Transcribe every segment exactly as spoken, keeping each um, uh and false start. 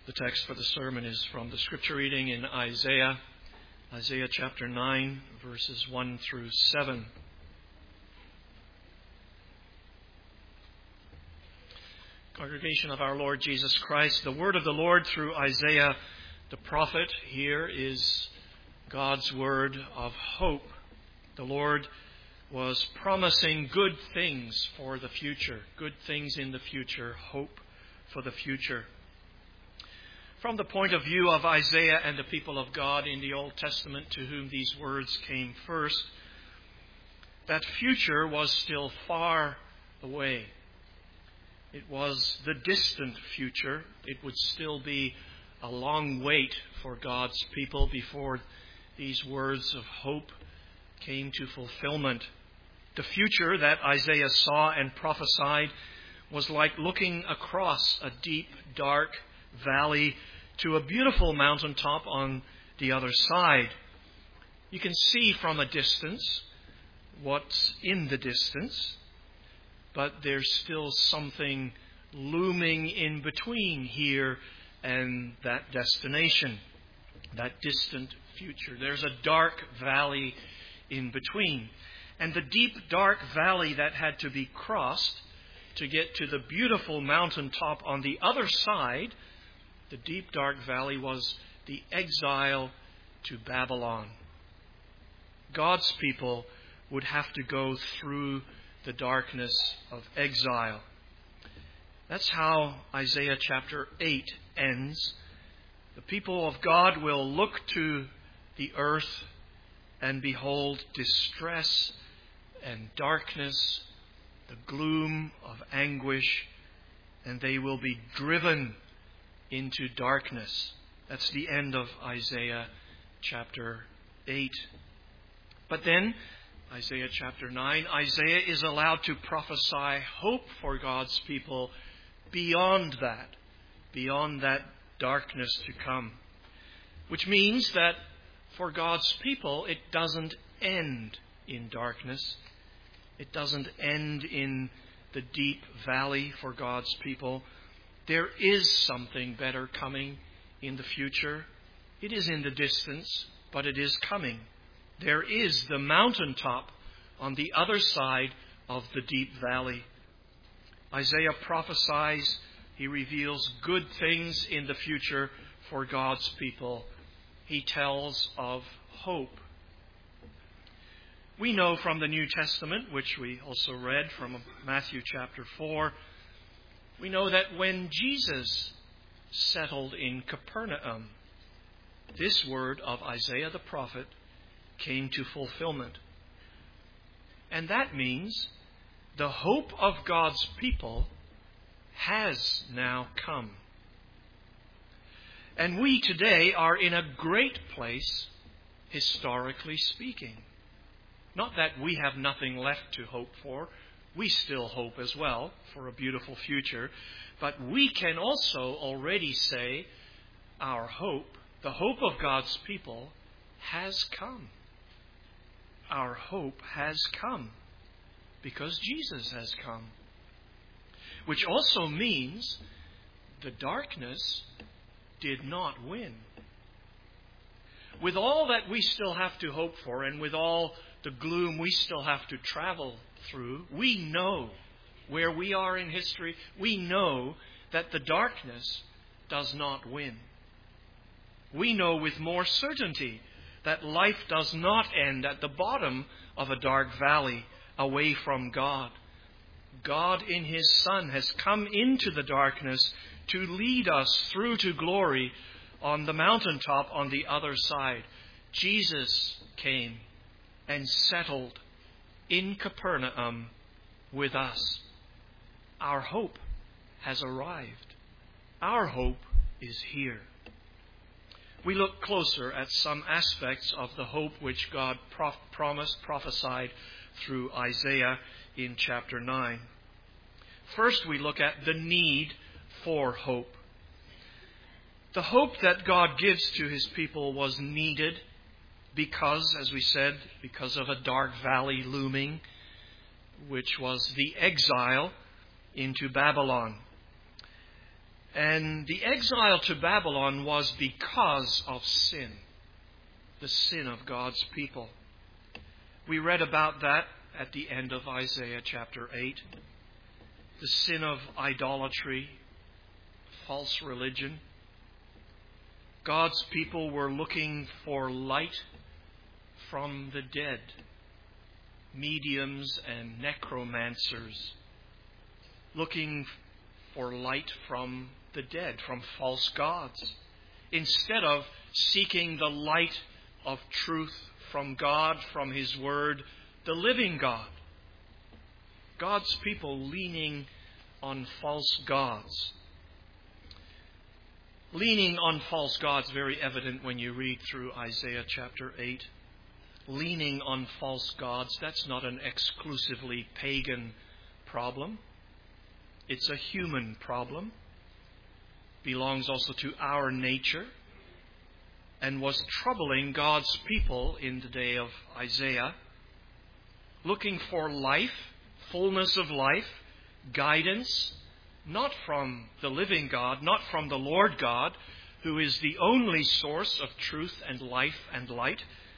The text for the sermon is from the scripture reading in Isaiah, Isaiah chapter nine, verses one through seven. Congregation of our Lord Jesus Christ, the word of the Lord through Isaiah the prophet here is God's word of hope. The Lord was promising good things for the future, good things in the future, hope for the future. From the point of view of Isaiah and the people of God in the Old Testament to whom these words came first, that future was still far away. It was the distant future. It would still be a long wait for God's people before these words of hope came to fulfillment. The future that Isaiah saw and prophesied was like looking across a deep, dark valley to a beautiful mountaintop on the other side. You can see from a distance what's in the distance, but there's still something looming in between here and that destination, that distant future. There's a dark valley in between. And the deep, dark valley that had to be crossed to get to the beautiful mountaintop on the other side, the deep, dark valley was the exile to Babylon. God's people would have to go through the darkness of exile. That's how Isaiah chapter eight ends. The people of God will look to the earth and behold distress and darkness, the gloom of anguish, and they will be driven into darkness. That's the end of Isaiah chapter eight. But then, Isaiah chapter nine, Isaiah is allowed to prophesy hope for God's people beyond that, beyond that darkness to come. Which means that for God's people, it doesn't end in darkness. It doesn't end in the deep valley for God's people. There is something better coming in the future. It is in the distance, but it is coming. There is the mountaintop on the other side of the deep valley. Isaiah prophesies, he reveals good things in the future for God's people. He tells of hope. We know from the New Testament, which we also read from Matthew chapter four, we know that when Jesus settled in Capernaum, this word of Isaiah the prophet came to fulfillment. And that means the hope of God's people has now come. And we today are in a great place, historically speaking. Not that we have nothing left to hope for. We still hope as well for a beautiful future. But we can also already say our hope, the hope of God's people, has come. Our hope has come because Jesus has come. Which also means the darkness did not win. With all that we still have to hope for and with all the gloom we still have to travel through, we know where we are in history. We know that the darkness does not win. We know with more certainty that life does not end at the bottom of a dark valley away from God. God in His Son has come into the darkness to lead us through to glory on the mountaintop on the other side. Jesus came and settled in Capernaum with us. Our hope has arrived. Our hope is here. We look closer at some aspects of the hope which God prof- promised, prophesied through Isaiah in chapter nine. First, we look at the need for hope. The hope that God gives to His people was needed because, as we said, because of a dark valley looming, which was the exile into Babylon. And the exile to Babylon was because of sin, the sin of God's people. We read about that at the end of Isaiah chapter eight. The sin of idolatry, false religion. God's people were looking for light from the dead, mediums and necromancers, looking for light from the dead, from false gods, instead of seeking the light of truth from God, from His Word, the living God. God's people leaning on false gods. Leaning on false gods, very evident when you read through Isaiah chapter eight. Leaning on false gods, that's not an exclusively pagan problem. It's a human problem. Belongs also to our nature and was troubling God's people in the day of Isaiah. Looking for life, fullness of life, guidance, not from the living God, not from the Lord God, who is the only source of truth and life and light.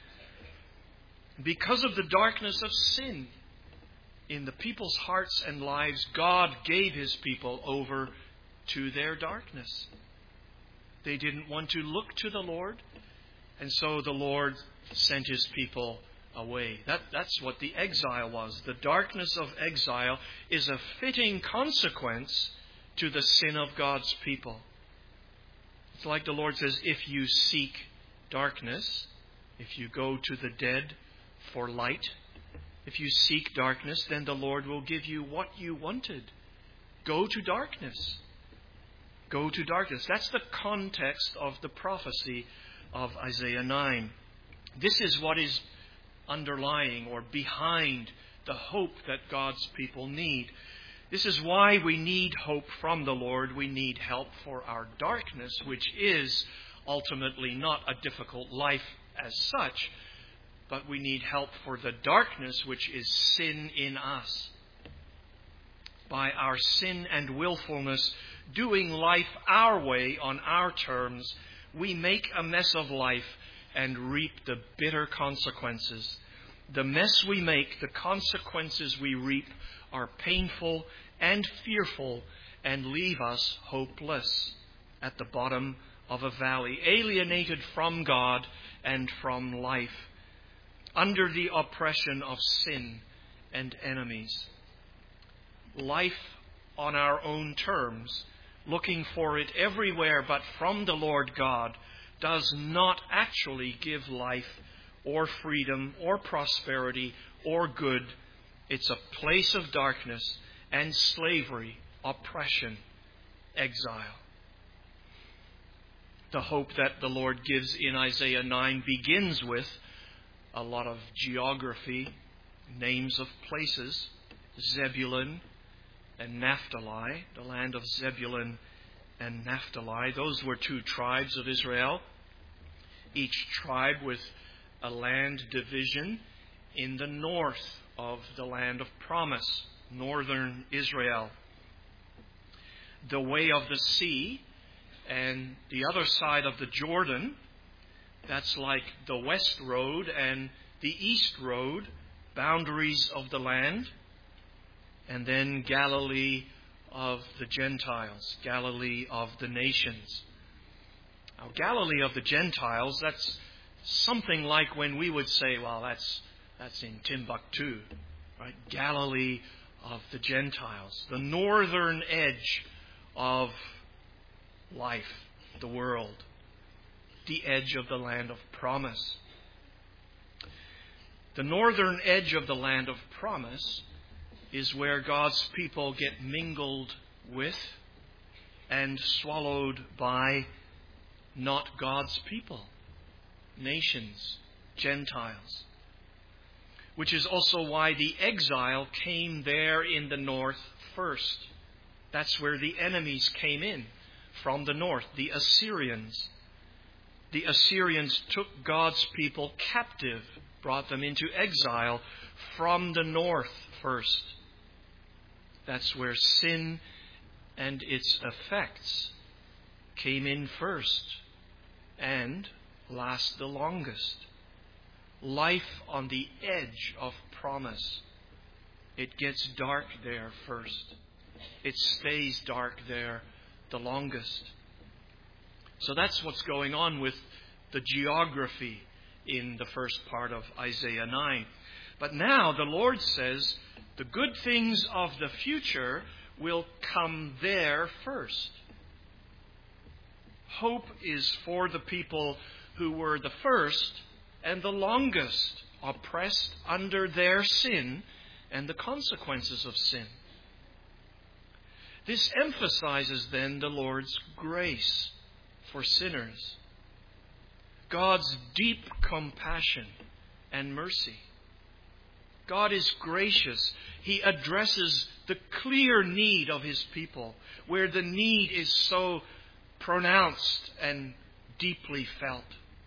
Because of the darkness of sin in the people's hearts and lives, God gave His people over to their darkness. They didn't want to look to the Lord, and so the Lord sent His people away. That, that's what the exile was. The darkness of exile is a fitting consequence to the sin of God's people. It's like the Lord says, if you seek darkness, if you go to the dead for light, if you seek darkness, then the Lord will give you what you wanted. Go to darkness. Go to darkness. That's the context of the prophecy of Isaiah nine. This is what is underlying or behind the hope that God's people need. This is why we need hope from the Lord. We need help for our darkness, which is ultimately not a difficult life as such, but we need help for the darkness, which is sin in us. By our sin and willfulness, doing life our way on our terms, we make a mess of life and reap the bitter consequences. The mess we make, the consequences we reap, are painful and fearful and leave us hopeless at the bottom of a valley, alienated from God and from life, under the oppression of sin and enemies. Life on our own terms, looking for it everywhere but from the Lord God, does not actually give life or freedom or prosperity or good. It's a place of darkness and slavery, oppression, exile. The hope that the Lord gives in Isaiah nine begins with a lot of geography, names of places, Zebulun and Naphtali, the land of Zebulun and Naphtali. Those were two tribes of Israel, each tribe with a land division in the north of the land of promise, northern Israel. The way of the sea and the other side of the Jordan, that's like the west road and the east road, boundaries of the land. And then Galilee of the Gentiles, Galilee of the nations. Now, Galilee of the Gentiles, that's something like when we would say, well, that's that's in Timbuktu, right? Galilee of the Gentiles, the northern edge of life, the world, the edge of the land of promise. The northern edge of the land of promise is where God's people get mingled with and swallowed by not God's people, nations, Gentiles. Which is also why the exile came there in the north first. That's where the enemies came in, from the north, the Assyrians. The Assyrians took God's people captive, brought them into exile from the north first. That's where sin and its effects came in first and last the longest. Life on the edge of promise. It gets dark there first. It stays dark there the longest. So that's what's going on with the geography in the first part of Isaiah nine. But now the Lord says the good things of the future will come there first. Hope is for the people who were the first and the longest oppressed under their sin and the consequences of sin. This emphasizes then the Lord's grace for sinners, God's deep compassion and mercy. God is gracious. He addresses the clear need of His people, where the need is so pronounced and deeply felt.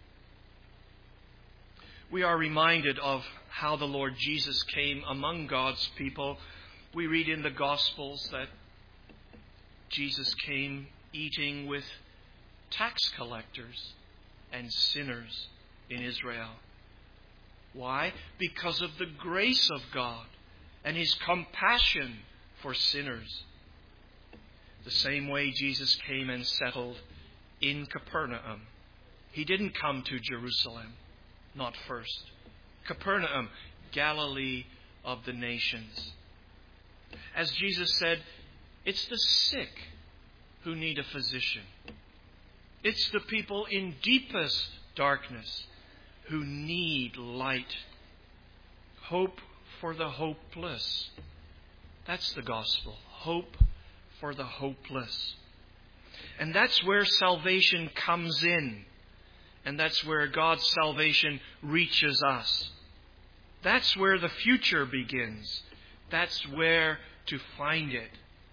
We are reminded of how the Lord Jesus came among God's people. We read in the Gospels that Jesus came eating with tax collectors and sinners in Israel. Why? Because of the grace of God and His compassion for sinners. The same way Jesus came and settled in Capernaum. He didn't come to Jerusalem, not first. Capernaum, Galilee of the nations. As Jesus said, it's the sick who need a physician. It's the people in deepest darkness who need light. Hope for the hopeless. That's the gospel. Hope for the hopeless. And that's where salvation comes in. And that's where God's salvation reaches us. That's where the future begins. That's where to find it.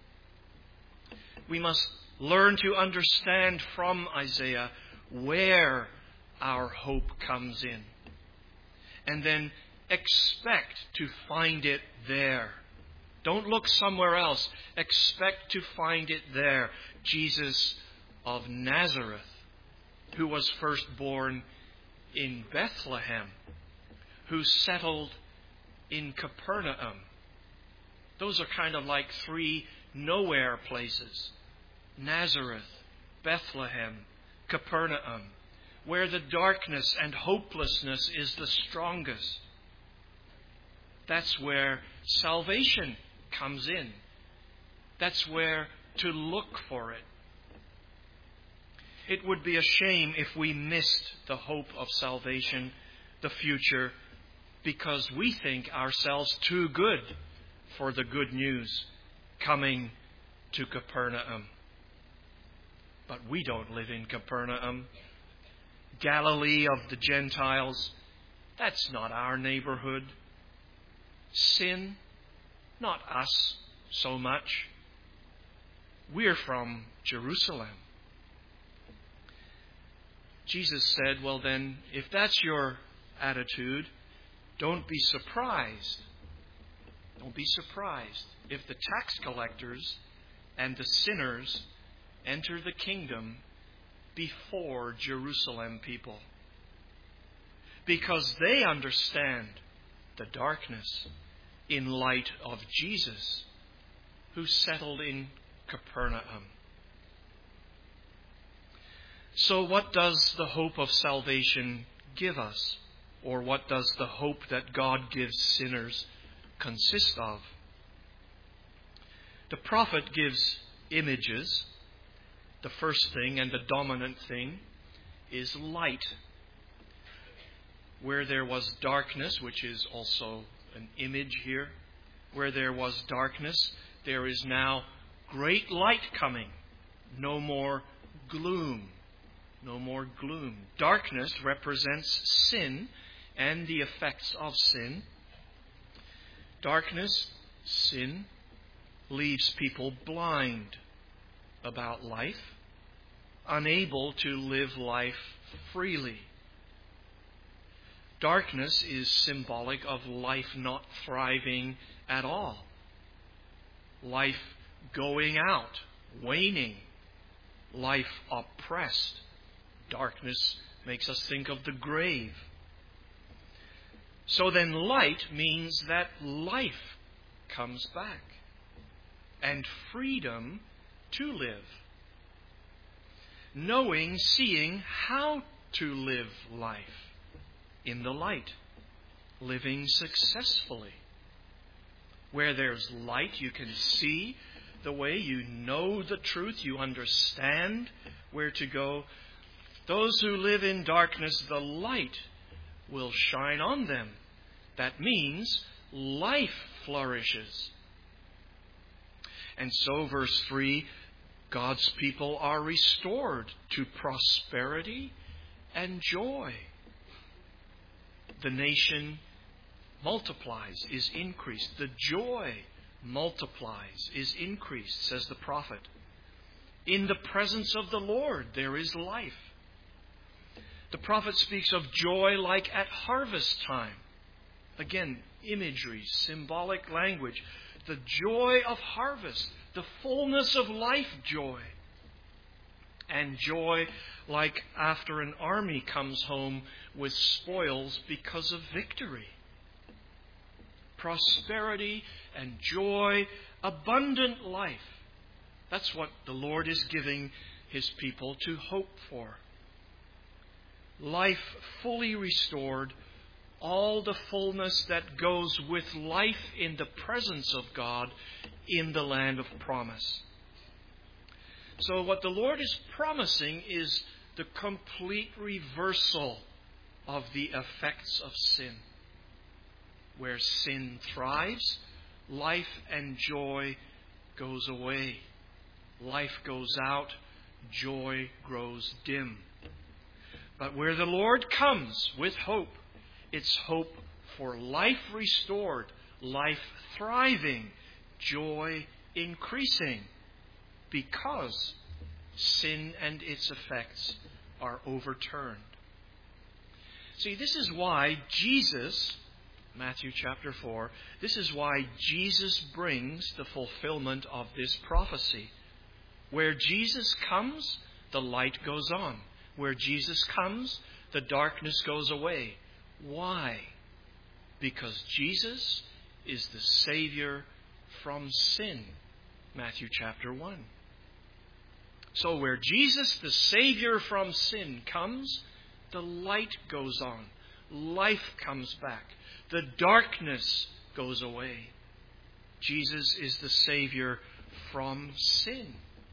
We must learn to understand from Isaiah where our hope comes in. And then expect to find it there. Don't look somewhere else. Expect to find it there. Jesus of Nazareth, who was first born in Bethlehem, who settled in Capernaum. Those are kind of like three nowhere places. Nazareth, Bethlehem, Capernaum, where the darkness and hopelessness is the strongest. That's where salvation comes in. That's where to look for it. It would be a shame if we missed the hope of salvation, the future, because we think ourselves too good for the good news coming to Capernaum. But we don't live in Capernaum. Galilee of the Gentiles, that's not our neighborhood. Sin, not us so much. We're from Jerusalem. Jesus said, well then, if that's your attitude, don't be surprised. Don't be surprised if the tax collectors and the sinners enter the kingdom before Jerusalem people. Because they understand the darkness in light of Jesus, who settled in Capernaum. So what does the hope of salvation give us? Or what does the hope that God gives sinners consist of? The prophet gives images. The first thing and the dominant thing is light. Where there was darkness, which is also an image here, where there was darkness, there is now great light coming. No more gloom. No more gloom. Darkness represents sin and the effects of sin. Darkness, sin, leaves people blind about life, unable to live life freely. Darkness is symbolic of life not thriving at all. Life going out, waning, life oppressed. Darkness makes us think of the grave. So then light means that life comes back and freedom to live. Knowing, seeing how to live life in the light, living successfully. Where there's light, you can see the way, you know the truth, you understand where to go. Those who live in darkness, the light will shine on them. That means life flourishes. And so, verse three, God's people are restored to prosperity and joy. The nation multiplies, is increased. The joy multiplies, is increased, says the prophet. In the presence of the Lord there is life. The prophet speaks of joy like at harvest time. Again, imagery, symbolic language. The joy of harvest, the fullness of life joy. And joy like after an army comes home with spoils because of victory. Prosperity and joy, abundant life. That's what the Lord is giving His people to hope for. Life fully restored, all the fullness that goes with life in the presence of God in the land of promise. So what the Lord is promising is the complete reversal of the effects of sin. Where sin thrives, life and joy goes away. Life goes out, joy grows dim. But where the Lord comes with hope, it's hope for life restored, life thriving, joy increasing, because sin and its effects are overturned. See, this is why Jesus, Matthew chapter four, this is why Jesus brings the fulfillment of this prophecy. Where Jesus comes, the light goes on. Where Jesus comes, the darkness goes away. Why? Because Jesus is the Savior from sin. Matthew chapter one. So where Jesus, the Savior from sin, comes, the light goes on. Life comes back. The darkness goes away. Jesus is the Savior from sin.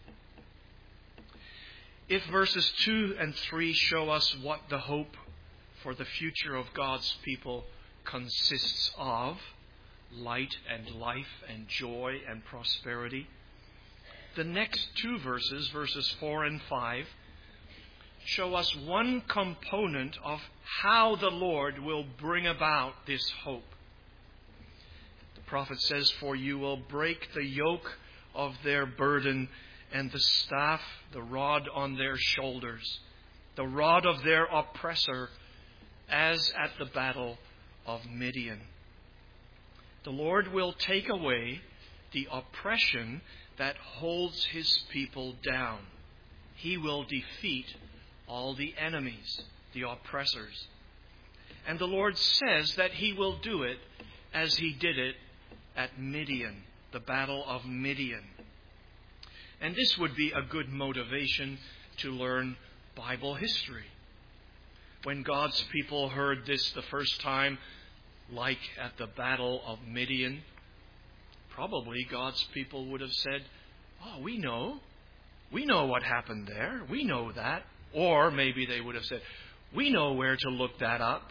If verses two and three show us what the hope for the future of God's people consists of, light and life and joy and prosperity, the next two verses, verses four and five, show us one component of how the Lord will bring about this hope. The prophet says, "For you will break the yoke of their burden and the staff, the rod on their shoulders, the rod of their oppressor, as at the battle of Midian." The Lord will take away the oppression that holds His people down. He will defeat all the enemies, the oppressors. And the Lord says that He will do it as He did it at Midian, the battle of Midian. And this would be a good motivation to learn Bible history. When God's people heard this the first time, like at the battle of Midian, probably God's people would have said, "Oh, we know. We know what happened there. We know that." Or maybe they would have said, "We know where to look that up.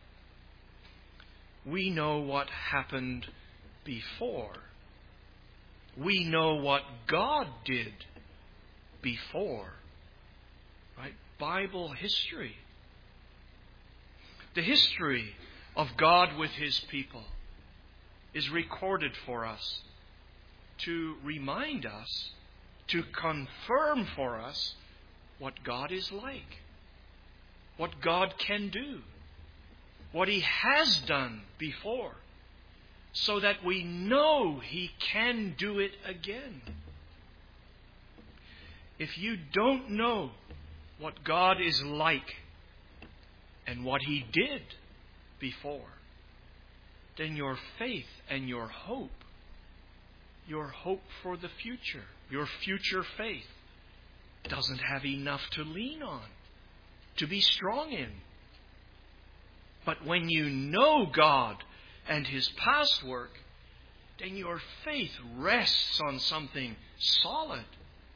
We know what happened before. We know what God did before." Right? Bible history. The history of God with His people is recorded for us to remind us, to confirm for us what God is like, what God can do, what He has done before, so that we know He can do it again. if you don't know what God is like and what He did before, then your faith and your hope, your hope for the future, your future faith, doesn't have enough to lean on, to be strong in. But when you know God and His past work, then your faith rests on something solid.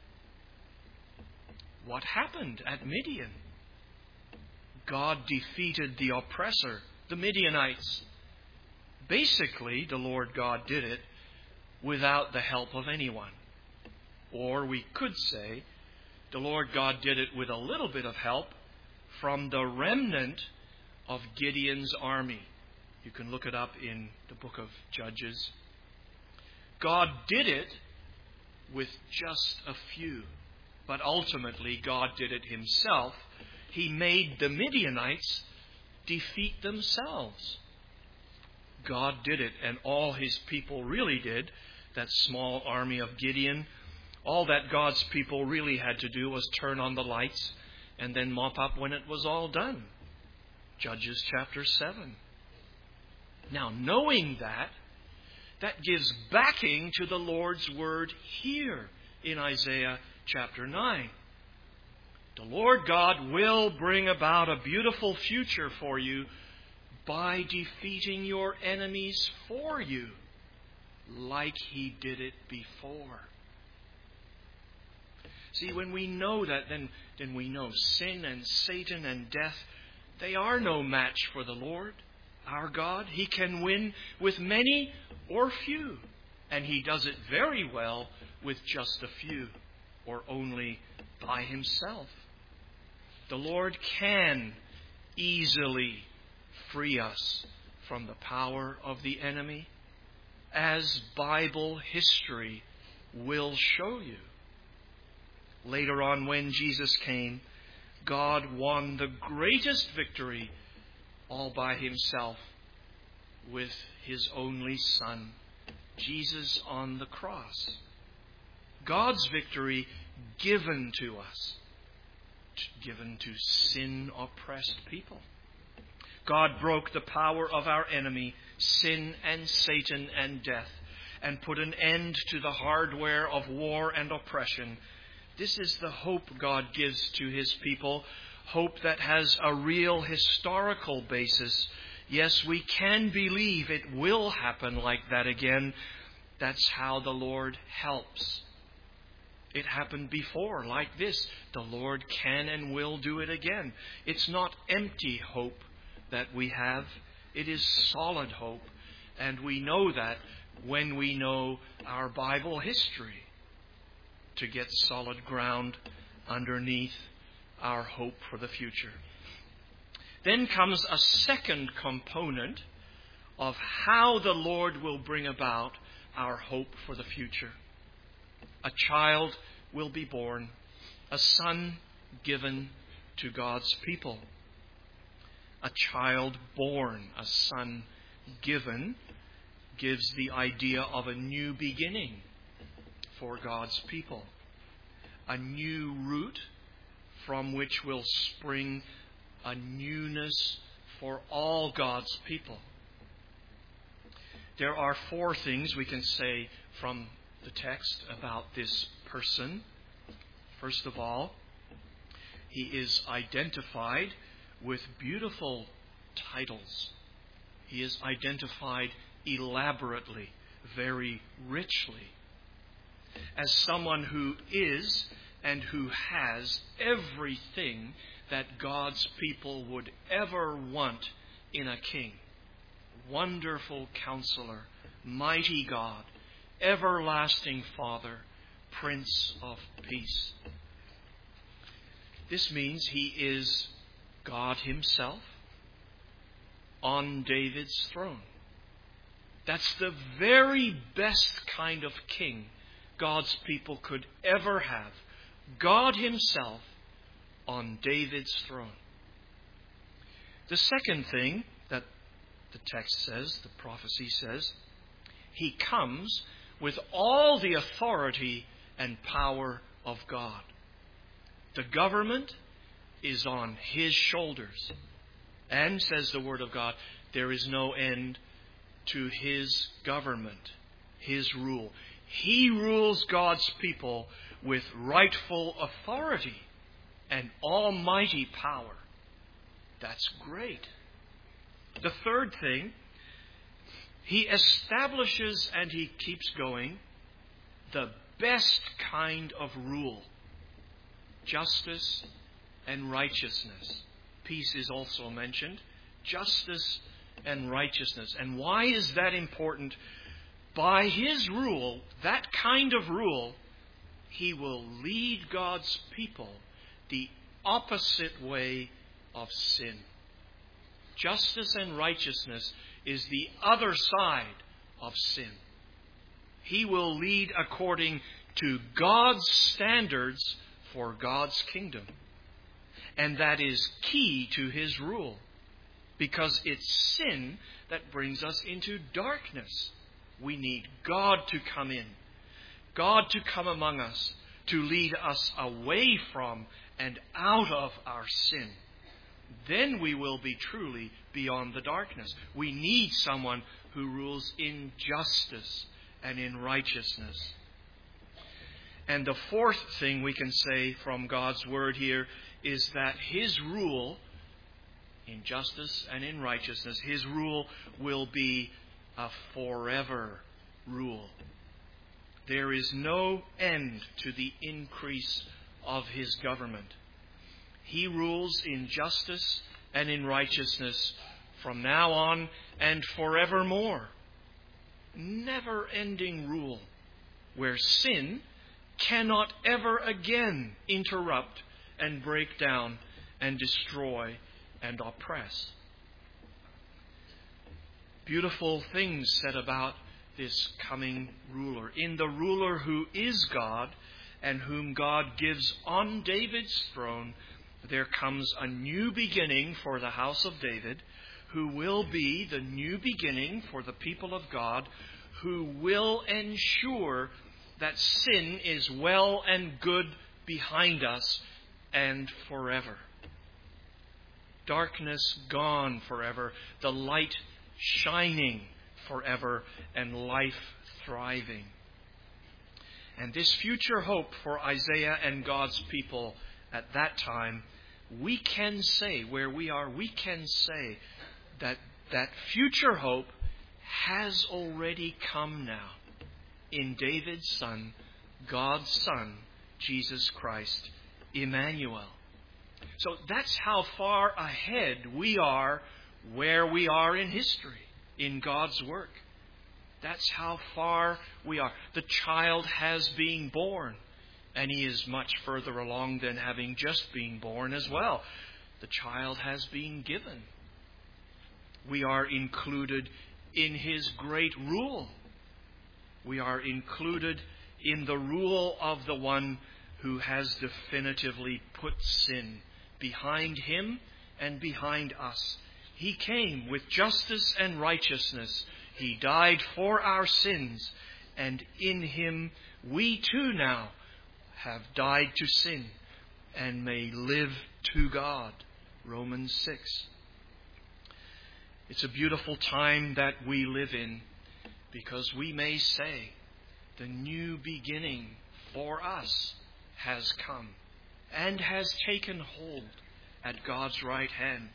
What happened at Midian? God defeated the oppressor, the Midianites. Basically, the Lord God did it without the help of anyone. Or we could say, the Lord God did it with a little bit of help from the remnant of Gideon's army. You can look it up in the book of Judges. God did it with just a few, but ultimately God did it Himself. He made the Midianites defeat themselves. God did it, and all His people really did. That small army of Gideon, all that God's people really had to do was turn on the lights and then mop up when it was all done. Judges chapter seven. Now, knowing that, that gives backing to the Lord's word here in Isaiah chapter nine. The Lord God will bring about a beautiful future for you by defeating your enemies for you, like He did it before. See, when we know that, then, then we know sin and Satan and death, they are no match for the Lord, our God. He can win with many or few, and He does it very well with just a few, or only by Himself. The Lord can easily free us from the power of the enemy, as Bible history will show you. Later on, when Jesus came, God won the greatest victory all by Himself with His only Son, Jesus on the cross. God's victory given to us, given to sin-oppressed people. God broke the power of our enemy, sin and Satan and death, and put an end to the hardware of war and oppression. This is the hope God gives to His people, hope that has a real historical basis. Yes, we can believe it will happen like that again. That's how the Lord helps. It happened before like this. The Lord can and will do it again. It's not empty hope that we have. It is solid hope. And we know that when we know our Bible history, to get solid ground underneath our hope for the future. Then comes a second component of how the Lord will bring about our hope for the future. A child will be born, a son given to God's people. A child born, a son given, gives the idea of a new beginning for God's people. A new root from which will spring a newness for all God's people. There are four things we can say from the text about this person. First of all, he is identified with beautiful titles. He is identified elaborately, very richly, as someone who is and who has everything that God's people would ever want in a king. Wonderful Counselor, Mighty God, Everlasting Father, Prince of Peace. This means he is God Himself on David's throne. That's the very best kind of king God's people could ever have. God Himself on David's throne. The second thing that the text says, the prophecy says, He comes with all the authority and power of God. The government is on His shoulders. And, says the Word of God, there is no end to His government, His rule. He rules God's people with rightful authority and almighty power. That's great. The third thing, He establishes, and He keeps going, the best kind of rule. Justice and righteousness. Peace is also mentioned. Justice and righteousness. And why is that important? By His rule, that kind of rule, He will lead God's people the opposite way of sin. Justice and righteousness is the other side of sin. He will lead according to God's standards for God's kingdom. And that is key to His rule, because it's sin that brings us into darkness. We need God to come in, God to come among us, to lead us away from and out of our sin. Then we will be truly beyond the darkness. We need someone who rules in justice and in righteousness. And the fourth thing we can say from God's Word here is that His rule in justice and in righteousness, His rule will be a forever rule. There is no end to the increase of His government. He rules in justice and in righteousness from now on and forevermore. Never-ending rule where sin cannot ever again interrupt and break down and destroy and oppress. Beautiful things said about this coming ruler. In the ruler who is God and whom God gives on David's throne, there comes a new beginning for the house of David, who will be the new beginning for the people of God, who will ensure that sin is well and good behind us and forever. Darkness gone forever, the light shining forever, and life thriving. And this future hope for Isaiah and God's people at that time, we can say, where we are, we can say that that future hope has already come now in David's Son, God's Son, Jesus Christ, Emmanuel. So that's how far ahead we are where we are in history, in God's work. That's how far we are. The child has been born, and he is much further along than having just been born as well. The child has been given. We are included in His great rule. We are included in the rule of the one who has definitively put sin behind Him and behind us. He came with justice and righteousness. He died for our sins, and in Him we too now have died to sin and may live to God. Romans six. It's a beautiful time that we live in, because we may say the new beginning for us has come and has taken hold at God's right hand.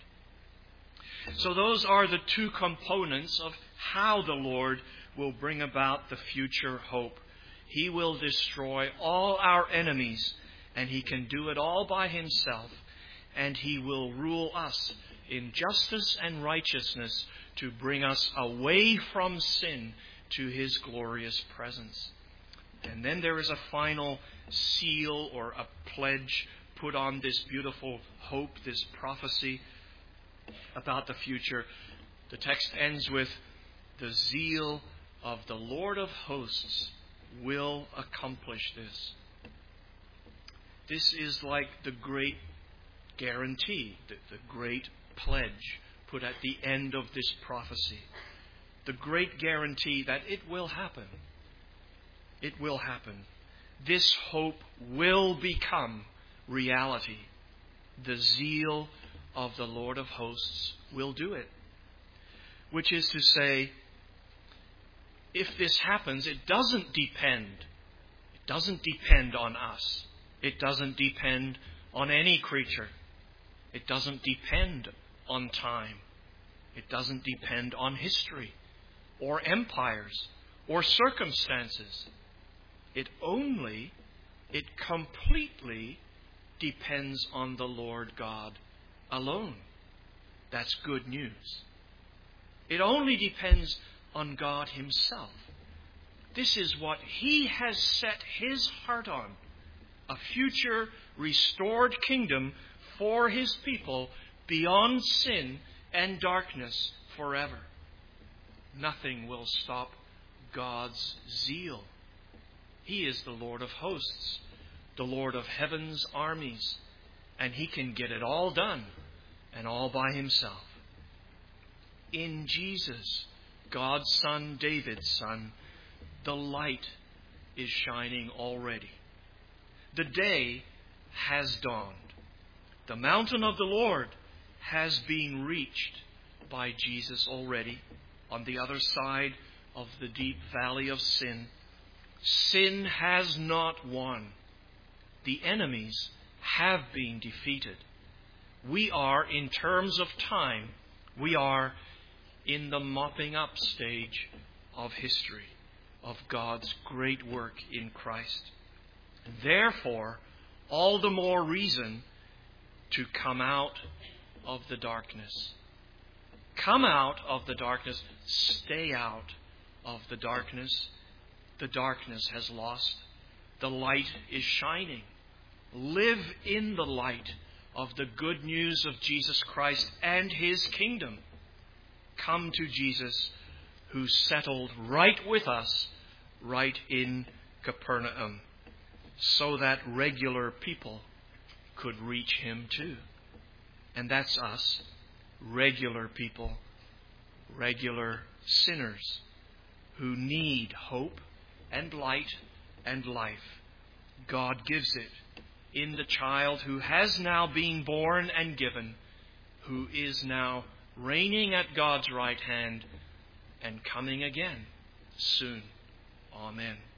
So those are the two components of how the Lord will bring about the future hope. He will destroy all our enemies, and He can do it all by Himself, and He will rule us in justice and righteousness to bring us away from sin to His glorious presence. And then there is a final seal or a pledge put on this beautiful hope, this prophecy about the future. The text ends with, "The zeal of the Lord of hosts will accomplish this." This is like the great guarantee, the, the great pledge put at the end of this prophecy. The great guarantee that it will happen. It will happen. This hope will become reality. The zeal of the Lord of hosts will do it. Which is to say, if this happens, it doesn't depend. It doesn't depend on us. It doesn't depend on any creature. It doesn't depend on time. It doesn't depend on history or empires or circumstances. It only, it completely depends on the Lord God alone. That's good news. It only depends on God Himself. This is what He has set His heart on. A future restored kingdom for His people beyond sin and darkness forever. Nothing will stop God's zeal. He is the Lord of hosts, the Lord of heaven's armies, and He can get it all done and all by Himself. In Jesus, God's Son, David's Son, the light is shining already. The day has dawned. The mountain of the Lord has been reached by Jesus already on the other side of the deep valley of sin. Sin has not won. The enemies have been defeated. We are, in terms of time, we are in the mopping up stage of history, of God's great work in Christ. Therefore, all the more reason to come out of the darkness. Come out of the darkness. Stay out of the darkness. The darkness has lost. The light is shining. Live in the light of the good news of Jesus Christ and His kingdom. Come to Jesus, who settled right with us, right in Capernaum, so that regular people could reach Him too. And that's us, regular people, regular sinners who need hope and light and life. God gives it in the child who has now been born and given, who is now reigning at God's right hand and coming again soon. Amen.